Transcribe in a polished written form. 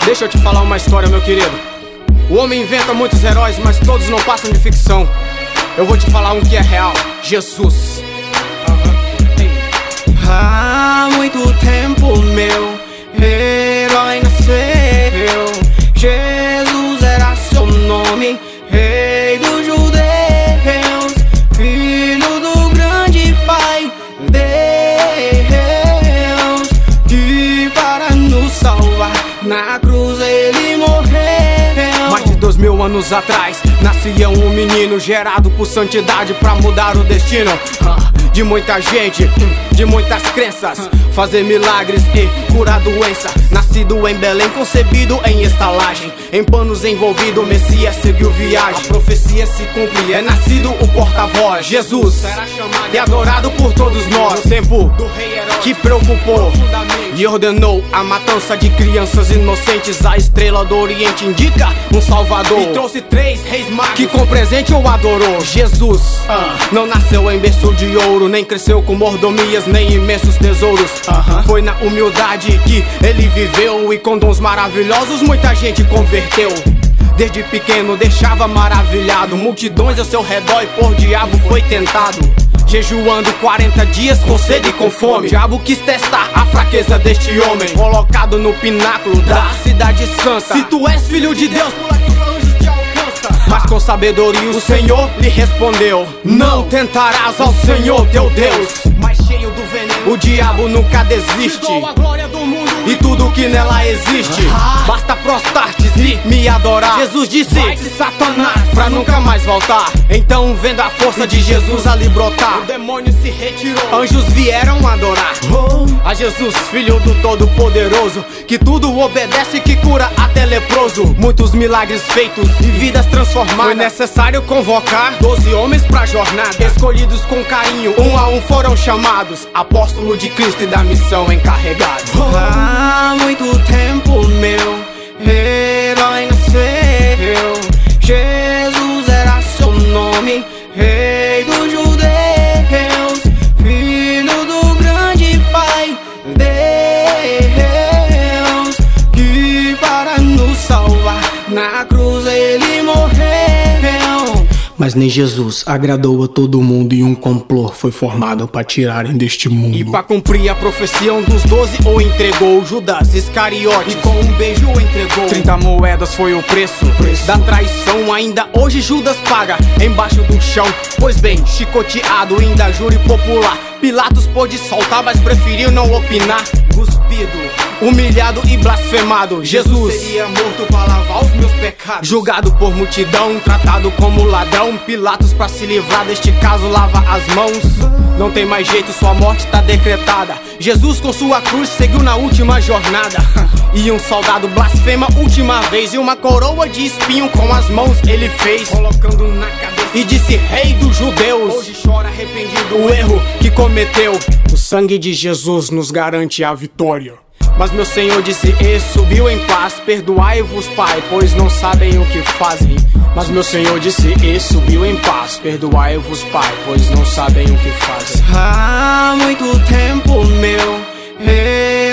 Deixa eu te falar uma história, meu querido. O homem inventa muitos heróis, mas todos não passam de ficção. Eu vou te falar um que é real: Jesus. Há muito tempo meu herói nasceu. Jesus era seu nome, Rei dos Judeus, Filho do grande Pai Deus, que para nos salvar na cruz ele morreu. Mais de 2000 anos atrás nascia um menino gerado por santidade pra mudar o destino de muita gente, de muitas crenças, fazer milagres e curar doença. Nascido em Belém, concebido em estalagem, em panos envolvido, o Messias seguiu viagem. A profecia se cumpre, é nascido o porta-voz. Jesus será chamado e adorado por todos nós. No tempo do rei herói que preocupou e ordenou a matança de crianças inocentes, a estrela do Oriente indica um salvador e trouxe 3 reis magos que com presente o adorou. Jesus não nasceu em berço de ouro, nem cresceu com mordomias, nem imensos tesouros. Foi na humildade que ele viveu, e com dons maravilhosos muita gente converteu. Desde pequeno deixava maravilhado multidões ao seu redor, e por diabo foi tentado, jejuando 40 dias com sede e com fome. O diabo quis testar a fraqueza deste homem, colocado no pináculo da cidade santa. Se tu és filho de Deus, pula que os anjos te alcançam. Mas com sabedoria o Senhor lhe respondeu: não tentarás ao Senhor teu Deus. Mas cheio do veneno, o diabo nunca desiste. Te dou a glória do mundo e tudo que nela existe. Basta prostrar-te e me adorar. Jesus disse: vai-te, Satanás, pra nunca mais voltar. Então, vendo a força de Jesus ali brotar, o demônio se retirou, anjos vieram adorar a Jesus, Filho do Todo-Poderoso, que tudo obedece, que cura até leproso. Muitos milagres feitos e vidas transformadas. Foi necessário convocar 12 homens pra jornada, escolhidos com carinho, um a um foram chamados, apóstolo de Cristo e da missão encarregados. Há muito tempo meu herói nasceu. Jesus era seu nome, Rei dos Judeus, Filho do grande Pai Deus, que para nos salvar na cruz ele morreu. Mas nem Jesus agradou a todo mundo, e um complô foi formado para tirarem deste mundo. E para cumprir a profecia, um dos 12 o entregou, Judas Iscariote, e com um beijo o entregou. 30 moedas foi o preço da traição. Ainda hoje Judas paga embaixo do chão. Pois bem, chicoteado ainda júri popular, Pilatos pôde soltar, mas preferiu não opinar. Cuspido, humilhado e blasfemado, Jesus seria morto para lavar os meus pecados. Julgado por multidão, tratado como ladrão, Pilatos, pra se livrar deste caso, lava as mãos. Não tem mais jeito, sua morte tá decretada. Jesus com sua cruz seguiu na última jornada. E um soldado blasfema última vez, e uma coroa de espinho com as mãos ele fez, colocando na cabeça, e disse: Rei dos Judeus. Hoje chora arrependido o erro que cometeu. O sangue de Jesus nos garante a vitória. Mas meu Senhor disse: e subiu em paz, perdoai-vos, Pai, pois não sabem o que fazem. Mas meu Senhor disse: e subiu em paz, perdoai-vos, Pai, pois não sabem o que fazem. Há muito tempo meu